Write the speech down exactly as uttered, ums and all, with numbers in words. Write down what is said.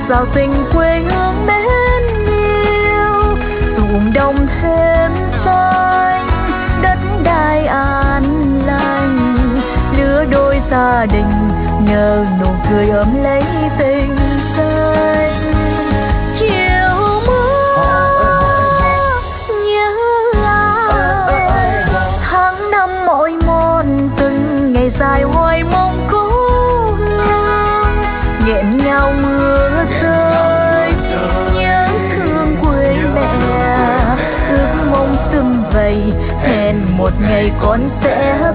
Sao tình quê hương mến yêu, ruộng đồng thêm xanh, đất đai an lành, lứa đôi gia đình nhờ nụ cười ấm lấy tình xanh. Chiều mưa nhớ ai, tháng năm mỏi mòn từng ngày dài hoài mong cố hương, nghẹn ngào mưa rơi nhớ thương quê mẹ, ước mong sum vầy hẹn một ngày con sẽ